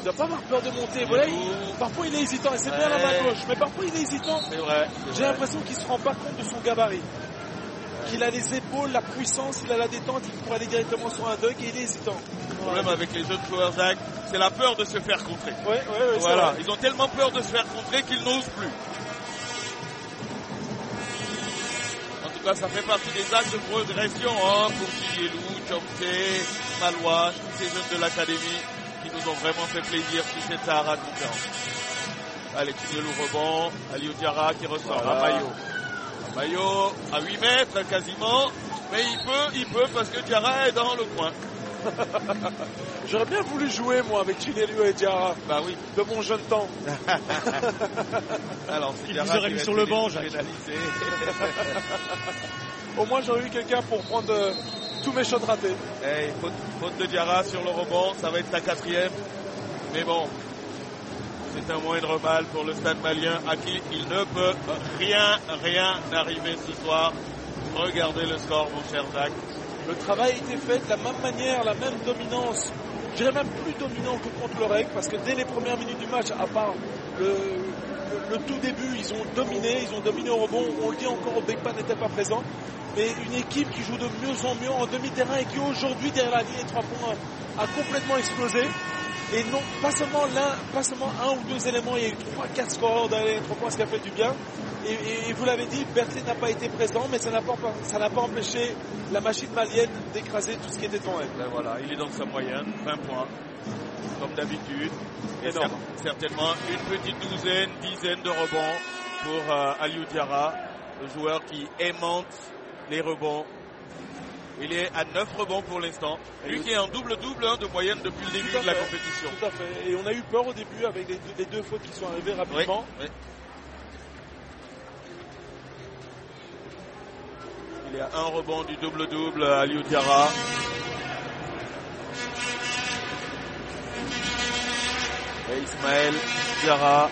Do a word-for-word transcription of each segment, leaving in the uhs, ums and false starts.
doit pas avoir peur de monter. Voilà, il, parfois il est hésitant, et c'est ouais. bien la main gauche, mais parfois il est hésitant. C'est vrai. J'ai l'impression qu'il se rend pas compte de son gabarit. Ouais. Qu'il a les épaules, la puissance, il a la détente, il pourrait aller directement sur un dunk et il est hésitant. Le problème ouais. avec les jeunes joueurs, Zach, c'est la peur de se faire contrer. Ouais, ouais, ouais, voilà, ils ont tellement peur de se faire contrer qu'ils n'osent plus. En tout cas, ça fait partie des axes de progression hein, pour Chilielou, Chomsé, Malouane, tous ces jeunes de l'académie qui nous ont vraiment fait plaisir sur cette Sahara conférence. Allez, Chilielou rebond, Aliou Diarra qui ressort, voilà. Amayo. Amayo à huit mètres quasiment, mais il peut, il peut parce que Diarra est dans le coin. J'aurais bien voulu jouer moi avec Chilielou et Diarra. Bah oui. De mon jeune temps. Alors, il vous aurait mis sur le banc, Jacques. Au moins j'aurais eu quelqu'un pour prendre euh, tous mes shots ratés. Hey, faute, faute de Diarra sur le rebond, ça va être sa quatrième. Mais bon, c'est un moindre mal pour le Stade Malien à qui il ne peut rien, rien arriver ce soir. Regardez le score, mon cher Jacques. Le travail a été fait de la même manière, la même dominance. Je dirais même plus dominant que contre le Reg, parce que dès les premières minutes du match, à part le, le, le tout début, ils ont dominé, ils ont dominé au rebond. On le dit encore, Bekpa n'était pas présent. Mais une équipe qui joue de mieux en mieux en demi-terrain et qui aujourd'hui, derrière la ligne des trois points, a complètement explosé. Et non, pas seulement l'un, pas seulement un ou deux éléments, il y a eu trois, quatre scoreurs derrière les trois points, ce qui a fait du bien. Et, et, et vous l'avez dit, Berthet n'a pas été présent, mais ça n'a pas, ça n'a pas empêché la machine malienne d'écraser tout ce qui était devant elle. Ben voilà, il est dans sa moyenne, vingt points, comme d'habitude. Et cer- certainement une petite douzaine, dizaine de rebonds pour euh, Aliou Diarra, le joueur qui aimante les rebonds. Il est à neuf rebonds pour l'instant. Lui qui est en double-double hein, de moyenne depuis le début de la compétition. Tout à fait. Et on a eu peur au début avec les deux, les deux fautes qui sont arrivées rapidement. Oui, oui. Il y a un rebond du double-double à Aliou Diarra. Et Ismaël Diarra.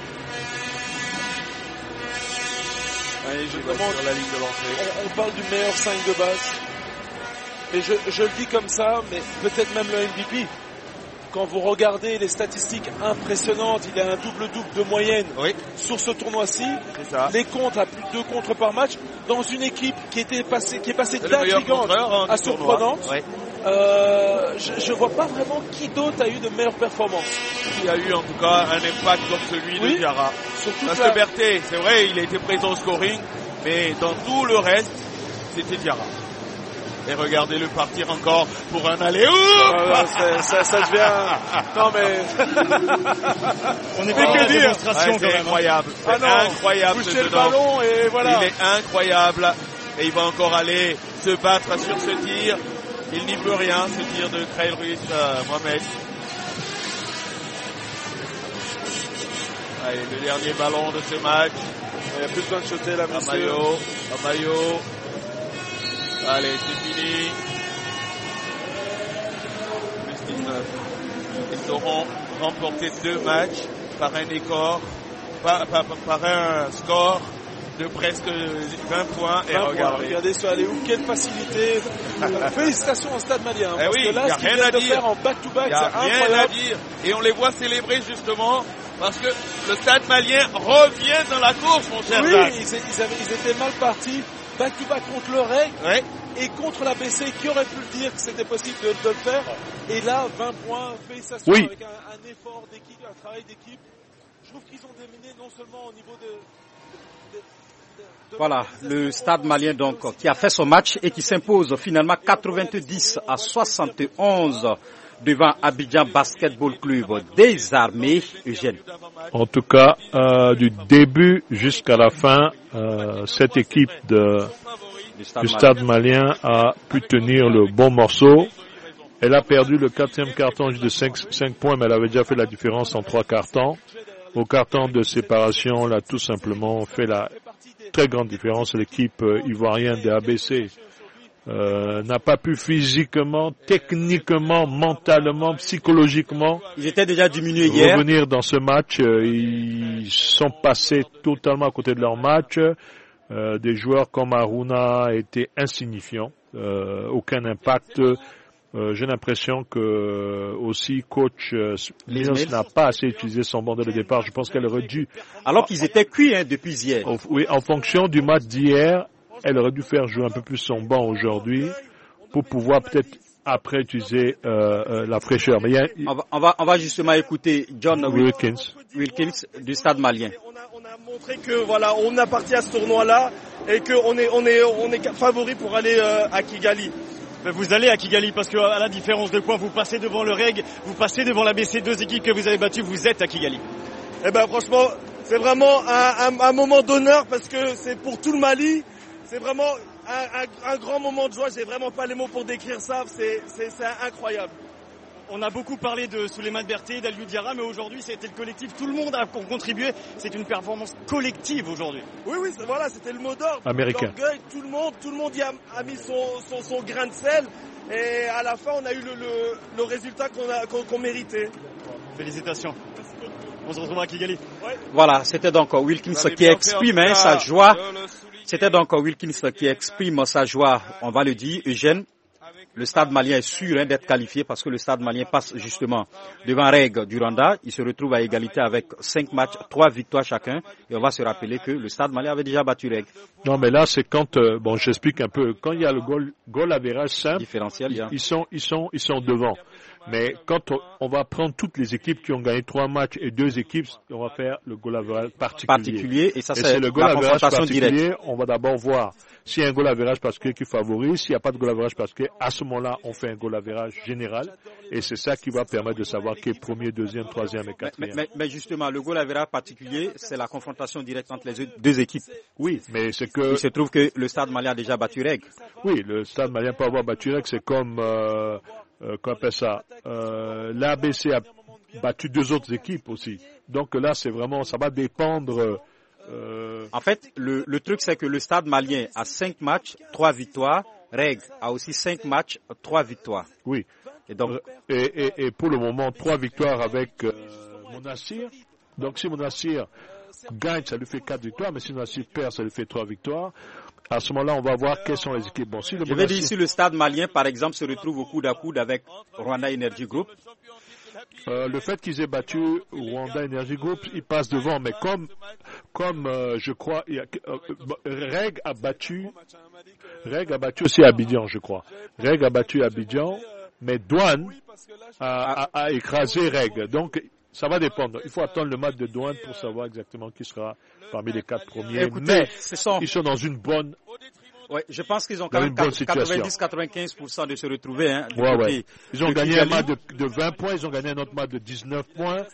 Allez, je demande, sur la ligne de lancer. On, on parle du meilleur cinq de base. Et je, je le dis comme ça, mais peut-être même le M V P. Quand vous regardez les statistiques impressionnantes, il a un double-double de moyenne oui. sur ce tournoi-ci. C'est ça. Les contres à plus de deux contres par match dans une équipe qui était passée, qui est passée d'intrigante hein, à surprenante. Oui. Euh, je ne vois pas vraiment qui d'autre a eu de meilleures performances. Qui a eu en tout cas un impact comme celui oui. de Diarra. Parce la... que Berthet, c'est vrai, il a été présent au scoring, mais dans tout le reste, c'était Diarra. Et regardez-le partir encore pour un aller. Voilà, ça, ça devient. Non mais. On est pas que dire. Ouais, c'est incroyable. C'est ah non, incroyable. Toucher le ballon et voilà. Il est incroyable. Et il va encore aller se battre sur ce tir. Il n'y peut rien, ce tir de Trail Ruiz euh, Mohamed. Allez, le dernier ballon de ce match. Il n'y a plus besoin de shooter là, monsieur. Amayo. Amayo. Allez, c'est fini. Plus dix-neuf. Ils auront remporté deux matchs par un écart, par, par, par un score de presque vingt points. Et vingt regardez. Points. Regardez ça, allez où, quelle facilité. Félicitations au Stade Malien. Eh parce oui, que là, y a ce qu'ils rien viennent à de dire. faire en back-to-back, Y a c'est rien incroyable. à dire. Et on les voit célébrer justement parce que le Stade Malien revient dans la course, mon cher Oui, Jacques. ils, ils, avaient, ils étaient mal partis. Back-to-back contre le Reg ouais. et contre l'A B C qui aurait pu le dire que c'était possible de, de le faire. Et là, vingt points, félicitations oui. avec un, un effort d'équipe, un travail d'équipe. Je trouve qu'ils ont dominé non seulement au niveau de... de, de, de voilà, le Stade Malien donc qui a fait son match et qui s'impose finalement quatre-vingt-dix à soixante et onze devant Abidjan Basketball Club des Armées. Eugène. En tout cas, euh, du début jusqu'à la fin, euh, cette équipe de, du Stade, du Stade Malien a pu tenir le bon morceau. Elle a perdu le quatrième carton de cinq, cinq points, mais elle avait déjà fait la différence en trois cartons. Au carton de séparation, elle a tout simplement fait la très grande différence. L'équipe euh, ivoirienne des A B C Euh, n'a pas pu physiquement, techniquement, mentalement, psychologiquement. Ils étaient déjà diminués hier. Revenir dans ce match, euh, ils sont passés totalement à côté de leur match. Euh, des joueurs comme Aruna étaient insignifiants, euh, aucun impact. Euh, j'ai l'impression que euh, aussi coach euh, Mills n'a pas assez utilisé son banc dès le départ. Je pense qu'elle aurait dû... Alors qu'ils étaient cuits hein, depuis hier. En, oui, en fonction du match d'hier, elle aurait dû faire jouer un peu plus son banc aujourd'hui pour pouvoir peut-être après utiliser euh, euh, la fraîcheur. Mais il y a... on, va, on, va, on va justement écouter John Wilkins, Wilkins du Stade Malien. On a, on a montré que voilà, on a parti à ce tournoi-là et qu'on est, on est, on est favori pour aller euh, à Kigali. Vous allez à Kigali parce que à la différence de quoi vous passez devant le R E G, vous passez devant l'A B C, deux équipes que vous avez battues, vous êtes à Kigali. Eh ben franchement, c'est vraiment un, un, un moment d'honneur parce que c'est pour tout le Mali. C'est vraiment un, un, un grand moment de joie. J'ai vraiment pas les mots pour décrire ça. C'est, c'est, c'est incroyable. On a beaucoup parlé de Souleymane Berté, d'Aliou Diarra, mais aujourd'hui c'était le collectif. Tout le monde a contribué. C'est une performance collective aujourd'hui. Oui, oui, c'est, voilà, c'était le mot d'ordre. Américain. L'orgueil, tout le monde, tout le monde y a, a mis son, son, son grain de sel. Et à la fin, on a eu le, le, le résultat qu'on, a, qu'on, qu'on méritait. Félicitations. On se retrouve à Kigali. Ouais. Voilà, c'était donc Wilkins qui exprime hein, sa joie. C'était donc Wilkins qui exprime sa joie, on va le dire, Eugène. Le Stade malien est sûr hein, d'être qualifié parce que le Stade malien passe justement devant R E G du Rwanda. Il se retrouve à égalité avec cinq matchs, trois victoires chacun. Et on va se rappeler que le Stade malien avait déjà battu R E G. Non, mais là, c'est quand, euh, bon, j'explique un peu, quand il y a le goal, goal average simple, différentiel, ils, yeah. ils sont, ils sont, ils sont devant. Mais quand on, on va prendre toutes les équipes qui ont gagné trois matchs et deux équipes, on va faire le goal average particulier. particulier. Et ça, et c'est, c'est le goal la average confrontation particulier. directe. On va d'abord voir s'il y a un goal average particulier qui favorise, s'il n'y a pas de goal average particulier, à ce moment-là, on fait un goal average général. Et c'est ça qui va permettre de savoir qui est premier, deuxième, troisième et quatrième. Mais, mais, mais justement, le goal average particulier, c'est la confrontation directe entre les deux équipes. Oui, mais c'est que... Il se trouve que le Stade malien a déjà battu R E G. Oui, le Stade malien peut avoir battu R E G, c'est comme... Euh, Euh, qu'on appelle ça, euh, l'A B C a battu deux autres équipes aussi. Donc là, c'est vraiment, ça va dépendre. Euh... En fait, le, le truc, c'est que le Stade malien a cinq matchs, trois victoires. R E G a aussi cinq matchs, trois victoires. Oui. Et donc, et, et, et pour le moment, trois victoires avec euh, Monastir. Donc si Monastir gagne, ça lui fait quatre victoires, mais si Monastir perd, ça lui fait trois victoires. À ce moment-là, on va voir quelles sont les équipes. Bon, si le je vais dire ici, le Stade malien, par exemple, se retrouve au coude à coude avec Rwanda Energy Group. Euh, le fait qu'ils aient battu Rwanda Energy Group, ils passent devant. Mais comme, comme euh, je crois, il y a, euh, R E G a battu, R E G a battu aussi Abidjan, je crois. R E G a battu Abidjan, mais Douane a, a, a écrasé R E G. Donc, ça va dépendre. Il faut attendre le match de Douane pour savoir exactement qui sera parmi les quatre premiers. Écoutez, mais sont... ils sont dans une bonne... Ouais, je pense qu'ils ont quand même quatre-vingt-dix à quatre-vingt-quinze pour cent de se retrouver. Hein, ouais, ouais. Ils ont gagné un match de, de vingt points, ils ont gagné un autre match de dix-neuf points.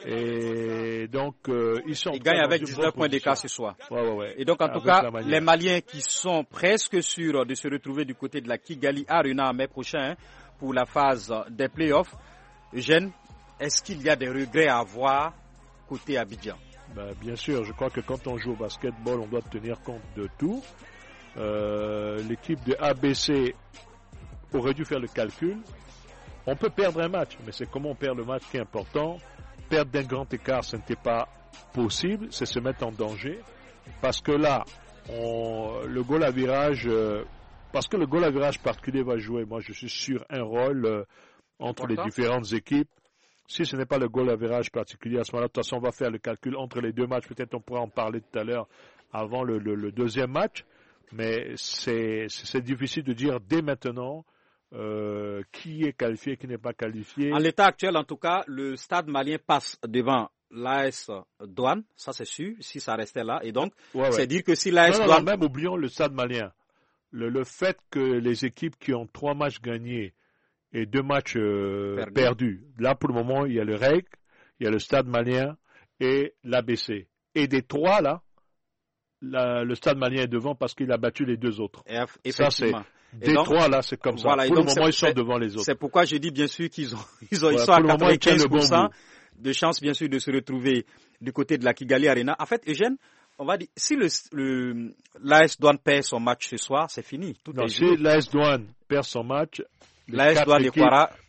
Et donc, euh, ils sont... Ils gagnent avec dix-neuf points d'écart ce soir. Ouais, ouais, ouais. Et donc, en tout cas, les Maliens qui sont presque sûrs de se retrouver du côté de la Kigali Arena en mai prochain hein, pour la phase des playoffs. Eugène, est-ce qu'il y a des regrets à avoir côté Abidjan? Ben, bien sûr, je crois que quand on joue au basketball, on doit tenir compte de tout. Euh, l'équipe de A B C aurait dû faire le calcul. On peut perdre un match, mais c'est comment on perd le match qui est important. Perdre d'un grand écart, ce n'était pas possible, c'est se mettre en danger. Parce que là, on, le goal à virage, euh, parce que le goal à virage particulier va jouer, moi je suis sûr, un rôle euh, entre important. Les différentes équipes. Si ce n'est pas le goal à virage particulier, à ce moment-là, de toute façon, on va faire le calcul entre les deux matchs. Peut-être on pourra en parler tout à l'heure avant le, le, le deuxième match. Mais c'est, c'est difficile de dire dès maintenant euh, qui est qualifié, qui n'est pas qualifié. En l'état actuel, en tout cas, le Stade malien passe devant l'A S Douane, ça c'est sûr, si ça restait là. Et donc, ouais, c'est ouais. dire que si l'A S non, non, Douane... Non, même oublions le Stade malien. Le, le fait que les équipes qui ont trois matchs gagnés et deux matchs euh, Perdu. perdus, là pour le moment, il y a le R E G, il y a le Stade malien et l'A B C. Et des trois là, La, le Stade malien est devant parce qu'il a battu les deux autres. Et ça, c'est, des donc, trois, là, c'est comme voilà, ça. Pour le moment, ils sont devant les autres. C'est pourquoi je dis, bien sûr, qu'ils ont, ils, ont, voilà, ils sont à quatre-vingt-quinze pour cent bon de chances, bien sûr, de se retrouver du côté de la Kigali Arena. En fait, Eugène, on va dire, si le, le, l'A S Douane perd son match ce soir, c'est fini. Tout non, est si l'A S Douane perd son match, l'A S Douane et Kwara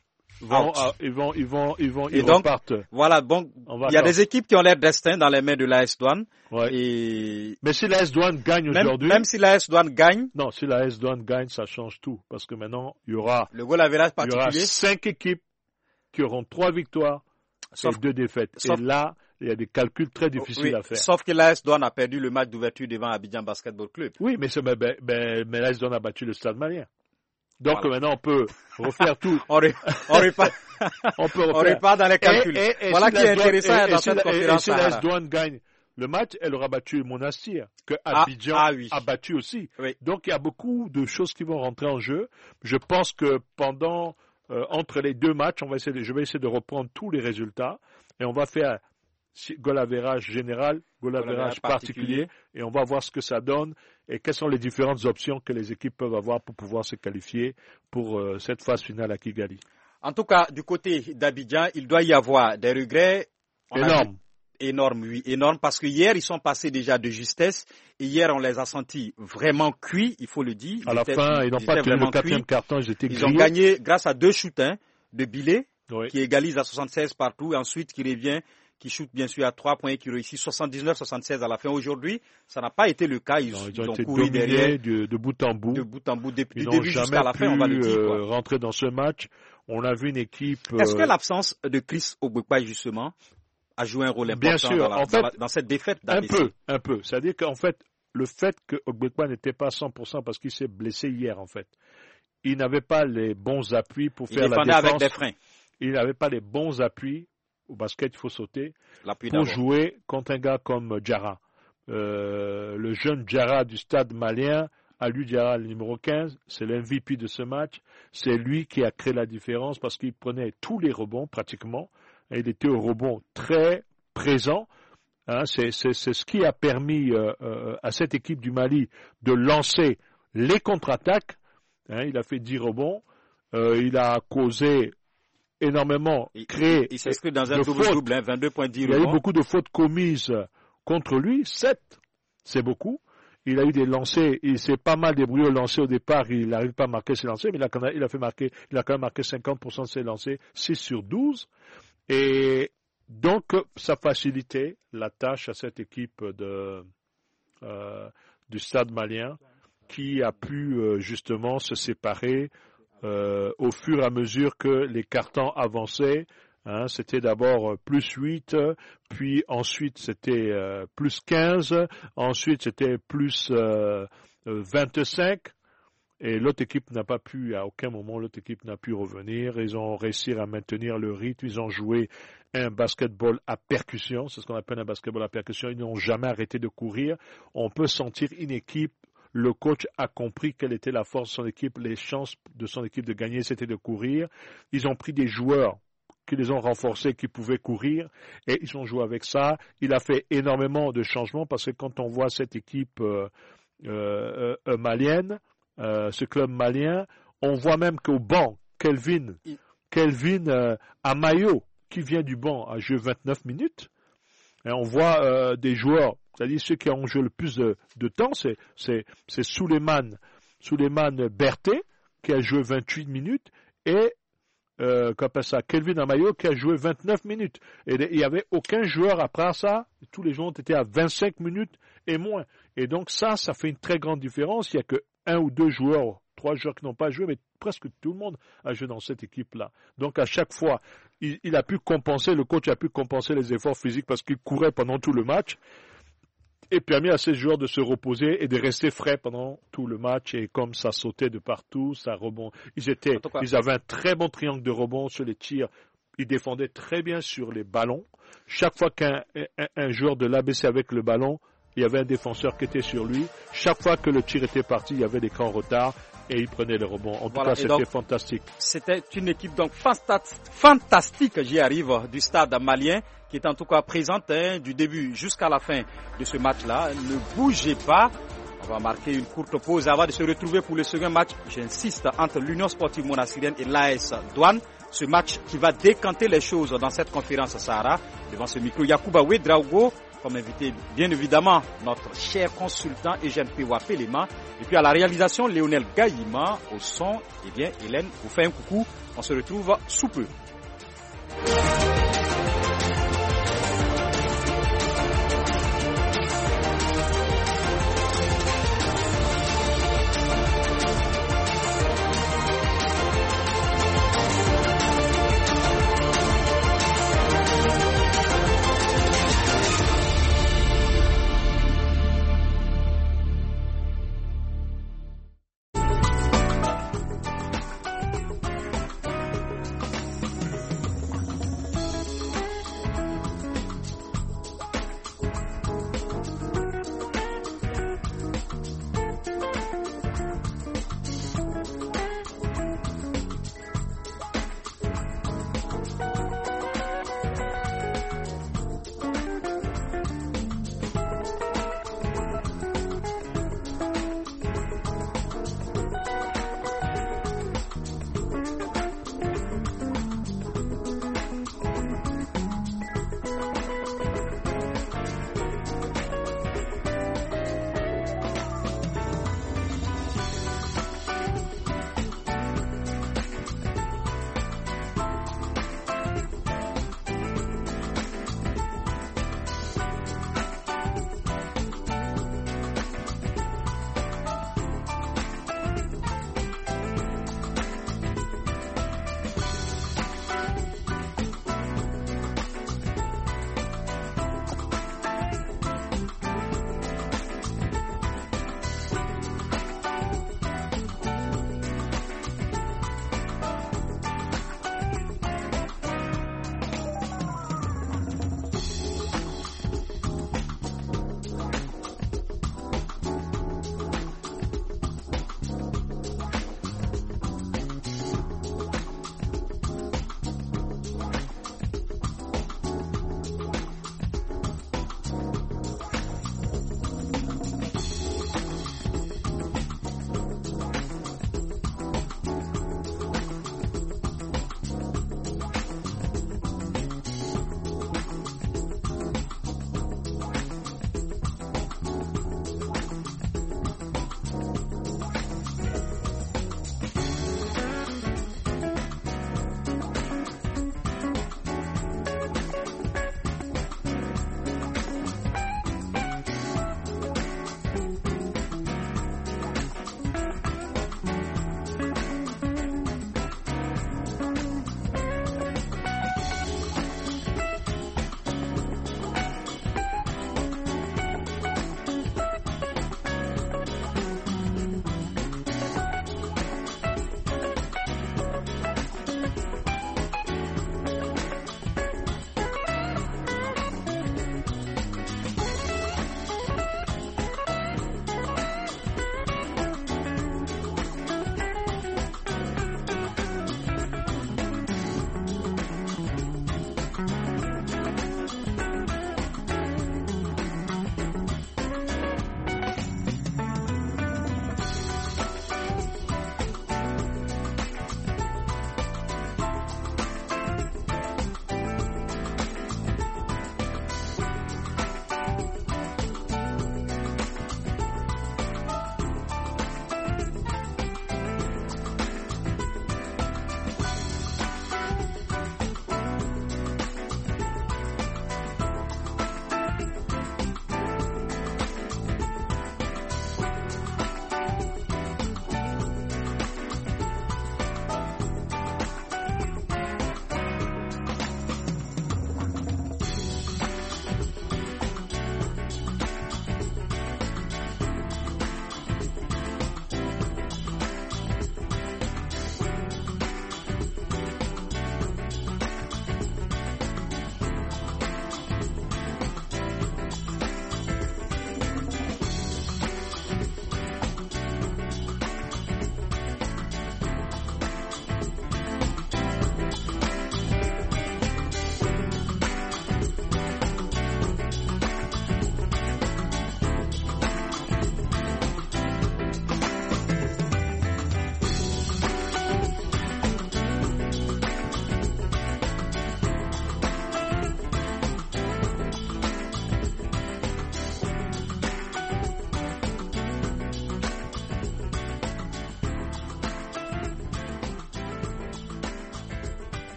vont, euh, ils vont, ils vont, ils vont, et ils donc, repartent. Voilà, bon, il y a des équipes qui ont leur destin dans les mains de l'A S Douane. Ouais. Et mais si l'A S Douane gagne même, aujourd'hui, même si l'A S Douane gagne, non, si l'A S Douane gagne, ça change tout, parce que maintenant il y aura, le goal average particulier, il y aura cinq équipes qui auront trois victoires sauf, et deux défaites. Sauf, et là, il y a des calculs très difficiles oui, à faire. Sauf que l'A S Douane a perdu le match d'ouverture devant Abidjan Basketball Club. Oui, mais, mais, mais, mais l'A S Douane a battu le Stade Malien. Donc voilà. Maintenant, on peut refaire tout. on, re, on, repart, on, peut refaire. on repart dans les calculs. Et, et, et voilà si qui est intéressant et, dans et cette si conférence. Et si l'A S Douane gagne le match, elle aura battu Monastir, que Abidjan ah, ah, oui. a battu aussi. Oui. Donc il y a beaucoup de choses qui vont rentrer en jeu. Je pense que pendant, euh, entre les deux matchs, on va essayer de, je vais essayer de reprendre tous les résultats et on va faire goal average général, goal average particulier, et on va voir ce que ça donne et quelles sont les différentes options que les équipes peuvent avoir pour pouvoir se qualifier pour euh, cette phase finale à Kigali. En tout cas, du côté d'Abidjan, il doit y avoir des regrets énormes. Énormes, oui, énormes, parce que hier, ils sont passés déjà de justesse, et hier, on les a sentis vraiment cuits, il faut le dire. À la fin, ils n'ont pas tenu le quatrième carton, ils étaient grillés. Ils ont gagné grâce à deux shoots hein, de Bilé, oui. qui égalise à soixante-seize partout, et ensuite qui revient, qui shoot bien sûr à trois points, qui réussit soixante-dix-neuf soixante-seize à la fin. Aujourd'hui, ça n'a pas été le cas. Ils, non, ils, ils ont, ont été couru derrière de, de bout en bout. De bout en bout, depuis ils du début jusqu'à la fin, on va le dire. Euh, rentrer dans ce match. On a vu une équipe. Euh... Est-ce que l'absence de Chris Ogbekpa, justement, a joué un rôle important bien sûr, dans, la, en fait, dans, la, dans cette défaite d'A B C? Un peu, un peu. C'est-à-dire qu'en fait, le fait que Ogbekpa n'était pas à cent pour cent parce qu'il s'est blessé hier, en fait. Il n'avait pas les bons appuis pour il faire la défense. Avec des freins. Il n'avait pas les bons appuis. Au basket, il faut sauter L'appui pour d'abord. jouer contre un gars comme Diarra. Euh, le jeune Diarra du Stade Malien, Aliou Diarra, le numéro quinze, c'est l'M V P de ce match. C'est lui qui a créé la différence parce qu'il prenait tous les rebonds pratiquement. Et il était au rebond très présent. Hein, c'est, c'est, c'est ce qui a permis euh, euh, à cette équipe du Mali de lancer les contre-attaques. Hein, il a fait dix rebonds. Euh, il a causé énormément créé. Il, il s'inscrit dans un double-double, hein, vingt-deux points dix. Il y a eu beaucoup de fautes commises contre lui, sept, c'est beaucoup. Il a eu des lancers, il s'est pas mal débrouillé au lancer au départ, il n'arrive pas à marquer ses lancers, mais il a, il a fait marquer, il a quand même marqué cinquante pour cent de ses lancers, six sur douze. Et donc, ça facilitait la tâche à cette équipe de, euh, du Stade Malien qui a pu euh, justement se séparer Euh, au fur et à mesure que les cartons avançaient. Hein, c'était d'abord plus huit, puis ensuite c'était euh, plus quinze, ensuite c'était plus euh, vingt-cinq, et l'autre équipe n'a pas pu, à aucun moment l'autre équipe n'a pu revenir. Ils ont réussi à maintenir le rythme, ils ont joué un basketball à percussion, c'est ce qu'on appelle un basketball à percussion, ils n'ont jamais arrêté de courir. On peut sentir une équipe. Le coach a compris quelle était la force de son équipe, les chances de son équipe de gagner, c'était de courir. Ils ont pris des joueurs qui les ont renforcés, qui pouvaient courir, et ils ont joué avec ça. Il a fait énormément de changements, parce que quand on voit cette équipe euh, euh, euh, malienne, euh, ce club malien, on voit même qu'au banc, Kelvin, Kelvin euh, Amayo, qui vient du banc, a joué vingt-neuf minutes. Et on voit euh, des joueurs, c'est-à-dire ceux qui ont joué le plus de, de temps, c'est, c'est, c'est Souleymane, Souleymane Berté, qui a joué vingt-huit minutes, et euh, qu'appelle ça, Kelvin Amayo, qui a joué vingt-neuf minutes. Et il n'y avait aucun joueur après ça, tous les joueurs ont été à vingt-cinq minutes et moins. Et donc ça, ça fait une très grande différence. Il n'y a que un ou deux joueurs, trois joueurs qui n'ont pas joué, mais presque tout le monde a joué dans cette équipe-là. Donc à chaque fois, il, il a pu compenser, le coach a pu compenser les efforts physiques parce qu'il courait pendant tout le match et permis à ces joueurs de se reposer et de rester frais pendant tout le match. Et comme ça sautait de partout, ça rebond. Ils étaient, ils avaient un très bon triangle de rebond sur les tirs. Ils défendaient très bien sur les ballons. Chaque fois qu'un un, un joueur de l'A B C avec le ballon, il y avait un défenseur qui était sur lui. Chaque fois que le tir était parti, il y avait des grands retards et il prenait les rebonds. En tout voilà, cas, c'était donc, fantastique. C'était une équipe donc fantastique, j'y arrive, du stade malien, qui est en tout cas présente hein, du début jusqu'à la fin de ce match-là. Ne bougez pas. On va marquer une courte pause avant de se retrouver pour le second match, j'insiste, entre l'Union sportive monasirienne et l'A S Douane. Ce match qui va décanter les choses dans cette conférence Sahara. Devant ce micro, Yacouba Ouedraogo comme invité, bien évidemment, notre cher consultant Eugène Pewa Pelema. Et puis à la réalisation, Lionel Gaïma. Au son, eh bien, Hélène vous fait un coucou. On se retrouve sous peu.